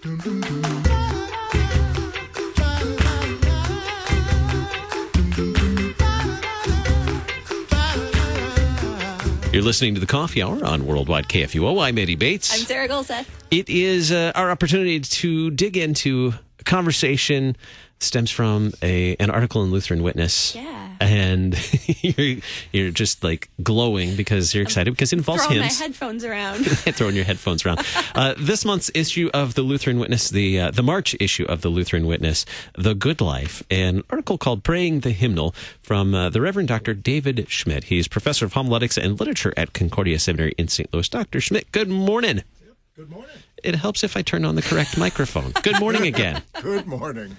You're listening to the Coffee Hour on Worldwide KFUO. I'm Eddie Bates. I'm Sarah Golseth. It is our opportunity to dig into a conversation that stems from an article in Lutheran Witness. Yeah. And you're just like glowing because you're excited because it involves throwing hymns. my headphones around. Throwing your headphones around. This month's issue of the Lutheran Witness, the March issue of the Lutheran Witness, The Good Life, an article called Praying the Hymnal from the Reverend Dr. David Schmidt. He's professor of homiletics and literature at Concordia Seminary in St. Louis. Dr. Schmidt, good morning. Good morning. It helps if I turn on the correct microphone. Good morning again. Good morning.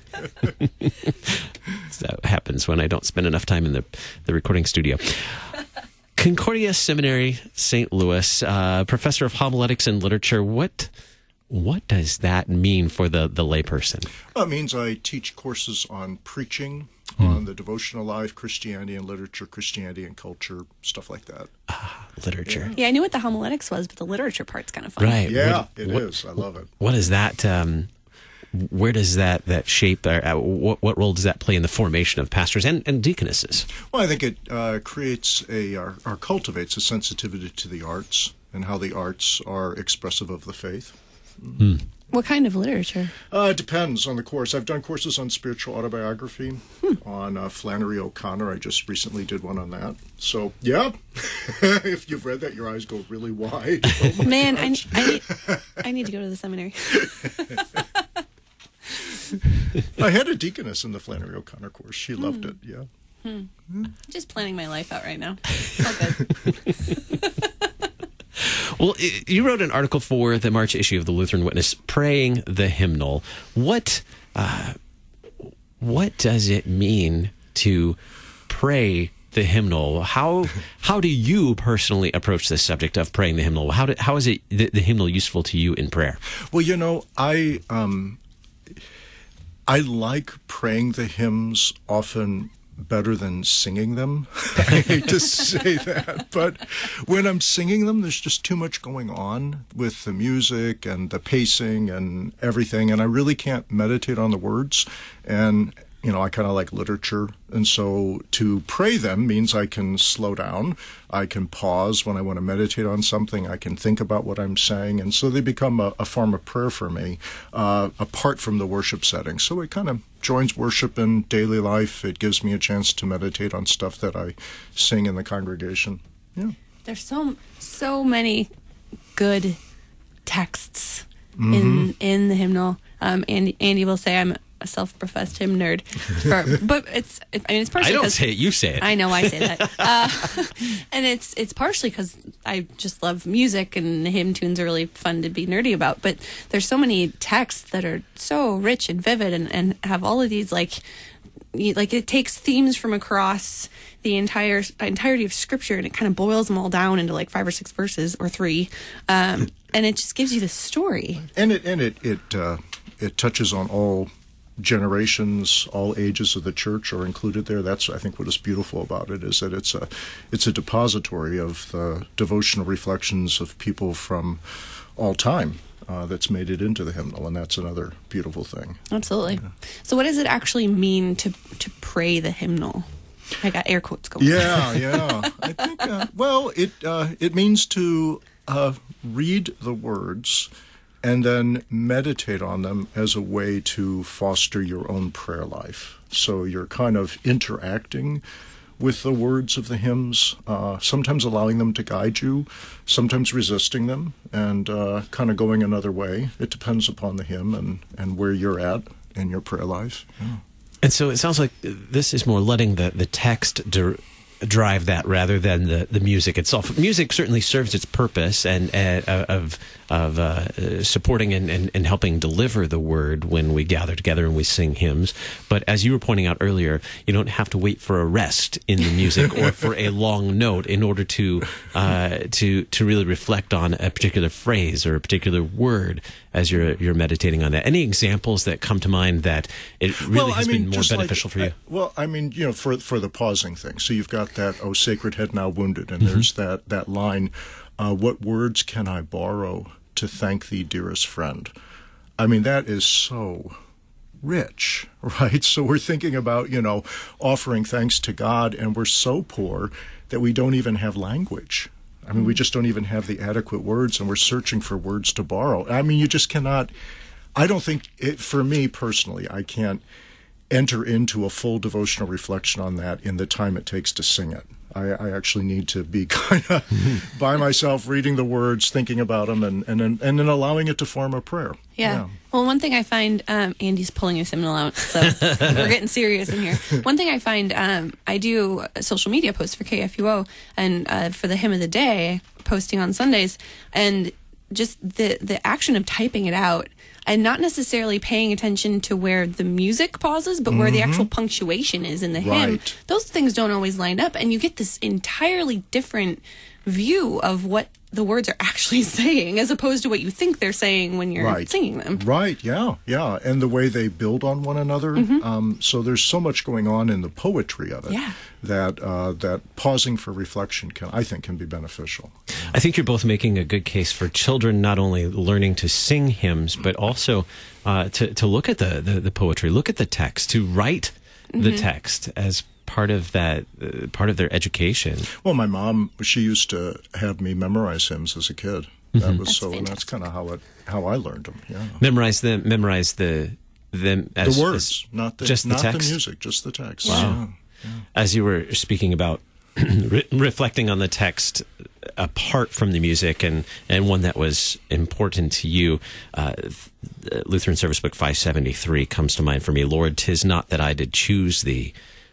That happens when I don't spend enough time in the recording studio. Concordia Seminary, St. Louis, professor of homiletics and literature. What does that mean for the layperson? Well, it means I teach courses on preaching, on the devotional life, Christianity and literature, Christianity and culture, stuff like that. Literature. Yeah, I knew what the homiletics was, but the literature part's kind of fun. Right. Yeah, it is. I love it. What is that? Where does that shape? What role does that play in the formation of pastors and deaconesses? Well, I think it creates or cultivates a sensitivity to the arts and how the arts are expressive of the faith. What kind of literature? It depends on the course. I've done courses on spiritual autobiography, on Flannery O'Connor. I just recently did one on that. So, yeah, if you've read that, your eyes go really wide. Oh Man, I need to go to the seminary. I had a deaconess in the Flannery O'Connor course. She loved it, yeah. Just planning my life out right now. All good. Well, you wrote an article for the March issue of the Lutheran Witness, Praying the Hymnal. What does it mean to pray the hymnal? How do you personally approach this subject of praying the hymnal? How is it the hymnal useful to you in prayer? Well, you know, I like praying the hymns often better than singing them. I hate to say that, but when I'm singing them, there's just too much going on with the music and the pacing and everything, and I really can't meditate on the words. And you know, I kind of like literature, and so to pray them means I can slow down, I can pause when I want to meditate on something, I can think about what I'm saying, and so they become a form of prayer for me, apart from the worship setting. So it kind of joins worship in daily life. It gives me a chance to meditate on stuff that I sing in the congregation. Yeah. There's so many good texts in the hymnal. Andy will say I'm a self-professed hymn nerd, but it's partially. I don't say it; you say it. I know I say that, and it's partially because I just love music and hymn tunes are really fun to be nerdy about. But there's so many texts that are so rich and vivid and have all of these like it takes themes from across the entirety of Scripture and it kind of boils them all down into like 5 or 6 verses or 3, and it just gives you the story. And it touches on all generations, all ages of the church are included there. That's, I think, what is beautiful about it, is that it's a depository of the devotional reflections of people from all time that's made it into the hymnal, and that's another beautiful thing. Absolutely. Yeah. So what does it actually mean to pray the hymnal? I got air quotes going. Yeah. I think, it means to read the words and then meditate on them as a way to foster your own prayer life. So you're kind of interacting with the words of the hymns, sometimes allowing them to guide you, sometimes resisting them, and kind of going another way. It depends upon the hymn and where you're at in your prayer life. Yeah. And so it sounds like this is more letting the text drive that rather than the music itself. Music certainly serves its purpose and of supporting and helping deliver the word when we gather together and we sing hymns. But as you were pointing out earlier, you don't have to wait for a rest in the music or for a long note in order to really reflect on a particular phrase or a particular word as you're meditating on that. Any examples that come to mind that it really has been more beneficial for you? For the pausing thing. So you've got that, "O sacred head now wounded," and there's that line, "What words can I borrow to thank thee, dearest friend?" I mean, that is so rich, right? So we're thinking about, offering thanks to God, and we're so poor that we don't even have language. I mean, we just don't even have the adequate words, and we're searching for words to borrow. I mean, you just cannot, I don't think, for me personally, I can't enter into a full devotional reflection on that in the time it takes to sing it. I actually need to be kind of by myself, reading the words, thinking about them, and then allowing it to form a prayer. Yeah. Well, one thing I find, Andy's pulling his hymnal out, so we're getting serious in here. One thing I find, I do social media posts for KFUO, and for the hymn of the day, posting on Sundays, and just the action of typing it out, and not necessarily paying attention to where the music pauses, but where the actual punctuation is in the hymn. Right. Those things don't always line up, and you get this entirely different view of what the words are actually saying, as opposed to what you think they're saying when you're singing them. Right, yeah. And the way they build on one another. So there's so much going on in the poetry of it that pausing for reflection I think can be beneficial. I think you're both making a good case for children not only learning to sing hymns, but also to look at the poetry, look at the text, to write the text as part of that, part of their education. Well, my mom, she used to have me memorize hymns as a kid. That was and that's kind of how I learned them. Yeah, memorize them as the words, not the just not the text? the music, just the text. Wow. Yeah. As you were speaking about reflecting on the text apart from the music, and one that was important to you, Lutheran Service Book 573 comes to mind for me. Lord, 'tis not that I did choose thee.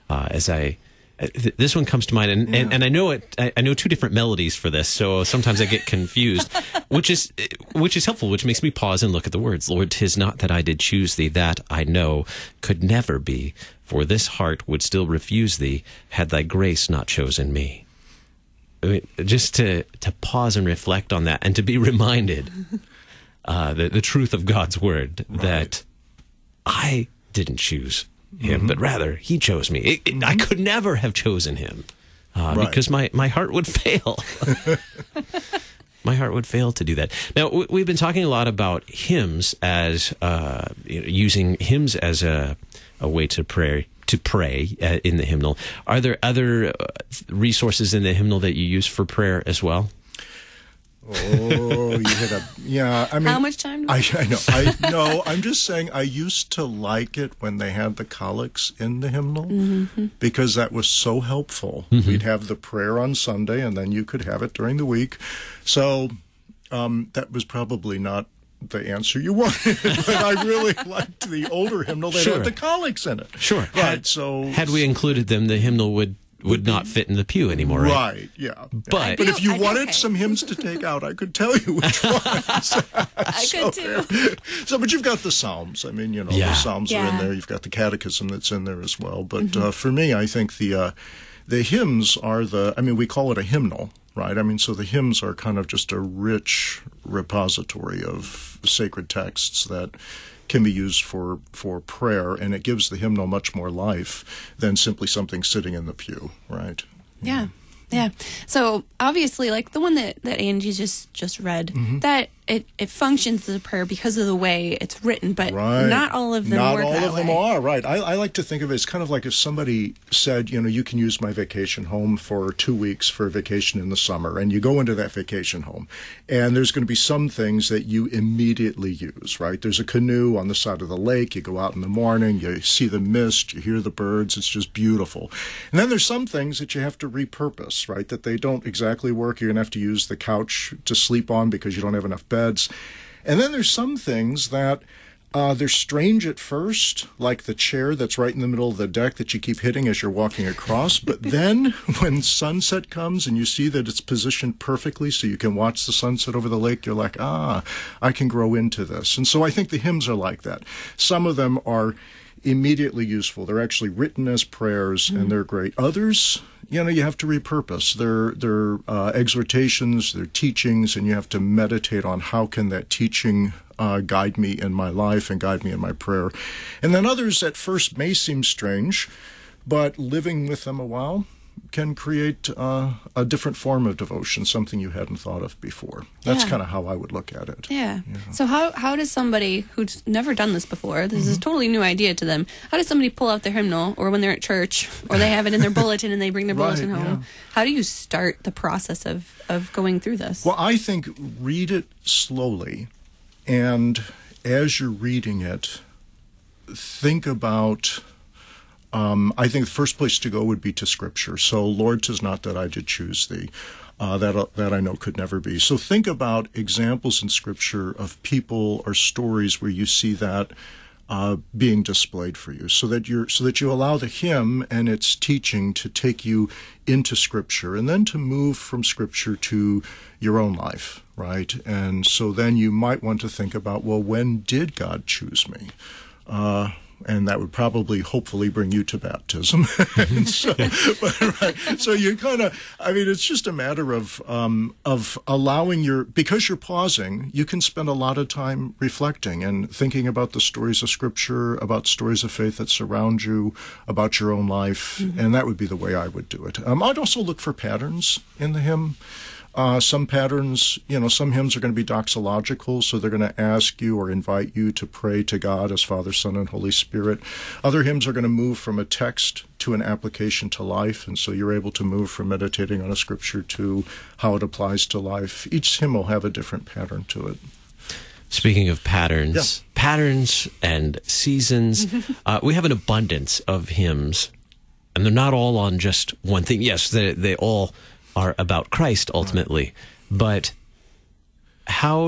This one comes to mind, and I know it. I know two different melodies for this, so sometimes I get confused, which is helpful, which makes me pause and look at the words. Lord, 'tis not that I did choose thee, that I know could never be. For this heart would still refuse thee, had thy grace not chosen me. I mean, just to pause and reflect on that, and to be reminded the truth of God's word, that I didn't choose him, but rather he chose me. I could never have chosen him because my heart would fail. My heart would fail to do that. Now, we've been talking a lot about hymns as using hymns as a way to pray in the hymnal. Are there other resources in the hymnal that you use for prayer as well? Oh, you hit a... Yeah, I mean... How much time do I know. I'm just saying I used to like it when they had the collects in the hymnal, because that was so helpful. We'd have the prayer on Sunday, and then you could have it during the week. So that was probably not the answer you wanted, but I really liked the older hymnal that had the collects in it. Sure. Right, had we included them, the hymnal would not fit in the pew anymore, right? Right, yeah. But if you wanted some hymns to take out, I could tell you which ones. I could too. But you've got the Psalms. I mean, the Psalms are in there. You've got the Catechism that's in there as well. But for me, I think the hymns are we call it a hymnal, right? I mean, so the hymns are kind of just a rich repository of sacred texts that can be used for prayer, and it gives the hymnal much more life than simply something sitting in the pew, right? Yeah. So obviously, like the one that Angie just read, that it functions as a prayer because of the way it's written, but not all of them work that way. Not all of them are, right. I like to think of it as kind of like if somebody said, you can use my vacation home for 2 weeks for a vacation in the summer, and you go into that vacation home, and there's going to be some things that you immediately use, right? There's a canoe on the side of the lake. You go out in the morning, you see the mist, you hear the birds. It's just beautiful. And then there's some things that you have to repurpose, right, that they don't exactly work. You're going to have to use the couch to sleep on because you don't have enough beds. And then there's some things that they're strange at first, like the chair that's right in the middle of the deck that you keep hitting as you're walking across. But then when sunset comes and you see that it's positioned perfectly so you can watch the sunset over the lake, you're like, I can grow into this. And so I think the hymns are like that. Some of them are immediately useful. They're actually written as prayers, and they're great. Others, you have to repurpose. They're exhortations, they're teachings, and you have to meditate on how can that teaching guide me in my life and guide me in my prayer. And then others at first may seem strange, but living with them a while, create a different form of devotion, something you hadn't thought of before. That's kind of how I would look at it. Yeah. So how does somebody who's never done this before, this is a totally new idea to them, how does somebody pull out their hymnal, or when they're at church, or they have it in their bulletin and they bring their bulletin home, how do you start the process of going through this? Well, I think read it slowly, and as you're reading it, think about... I think the first place to go would be to Scripture. So, Lord, 'tis not that I did choose thee. That I know could never be. So think about examples in Scripture of people or stories where you see that being displayed for you, so that you allow the hymn and its teaching to take you into Scripture, and then to move from Scripture to your own life, right? And so then you might want to think about, well, when did God choose me? And that would probably, hopefully, bring you to baptism. So you kind of, it's just a matter of allowing because you're pausing, you can spend a lot of time reflecting and thinking about the stories of Scripture, about stories of faith that surround you, about your own life, and that would be the way I would do it. I'd also look for patterns in the hymn. Some patterns, some hymns are going to be doxological, so they're going to ask you or invite you to pray to God as Father, Son, and Holy Spirit. Other hymns are going to move from a text to an application to life, and so you're able to move from meditating on a scripture to how it applies to life. Each hymn will have a different pattern to it. Speaking of patterns, patterns and seasons, we have an abundance of hymns, and they're not all on just one thing. Yes, they all are about Christ ultimately, but how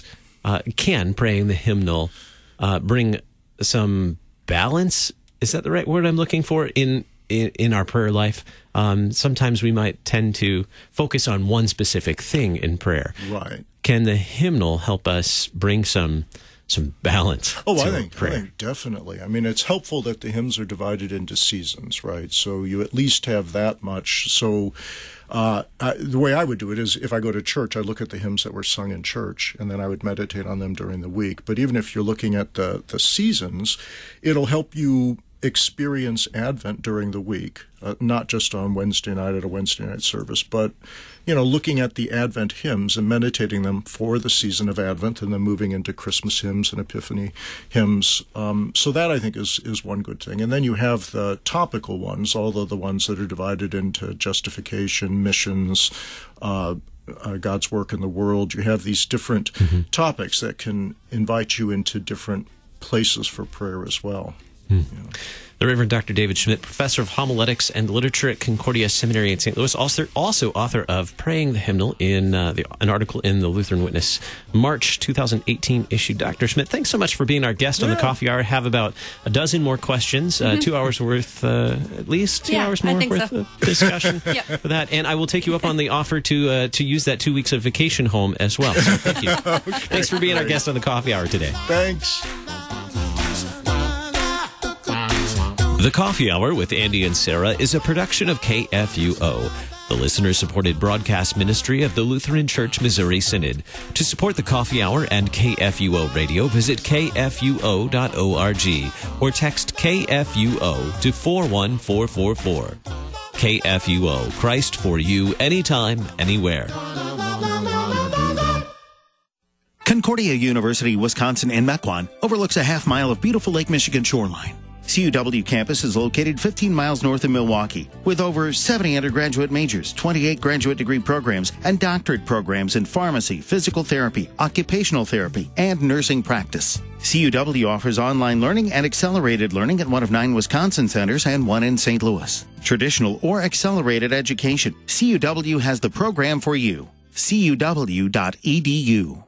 can praying the hymnal bring some balance? Is that the right word I'm looking for in our prayer life? Sometimes we might tend to focus on one specific thing in prayer. Right. Can the hymnal help us bring some balance? I think definitely. It's helpful that the hymns are divided into seasons, right? So you at least have that much. So the way I would do it is, if I go to church, I look at the hymns that were sung in church, and then I would meditate on them during the week. But even if you're looking at the seasons, it'll help you experience Advent during the week, not just on Wednesday night at a Wednesday night service, but looking at the Advent hymns and meditating them for the season of Advent, and then moving into Christmas hymns and Epiphany hymns. So that, I think, is one good thing. And then you have the topical ones, although the ones that are divided into justification, missions, God's work in the world. You have these different topics that can invite you into different places for prayer as well. The Reverend Dr. David Schmidt, professor of homiletics and literature at Concordia Seminary in St. Louis, also author of Praying the Hymnal in an article in the Lutheran Witness, March 2018 issue. Dr. Schmidt, thanks so much for being our guest on the Coffee Hour. Have about a dozen more questions, 2 hours worth, at least 2 hours more worth of discussion for that. And I will take you up on the offer to use that 2 weeks of vacation home as well. So thank you. Okay. Thanks for being our guest on the Coffee Hour today. Thanks. The Coffee Hour with Andy and Sarah is a production of KFUO, the listener-supported broadcast ministry of the Lutheran Church Missouri Synod. To support the Coffee Hour and KFUO Radio, visit kfuo.org or text KFUO to 41444. KFUO, Christ for you, anytime, anywhere. Concordia University, Wisconsin in Mequon overlooks a half mile of beautiful Lake Michigan shoreline. CUW campus is located 15 miles north of Milwaukee, with over 70 undergraduate majors, 28 graduate degree programs, and doctorate programs in pharmacy, physical therapy, occupational therapy, and nursing practice. CUW offers online learning and accelerated learning at one of 9 Wisconsin centers and 1 in St. Louis. Traditional or accelerated education, CUW has the program for you. CUW.edu.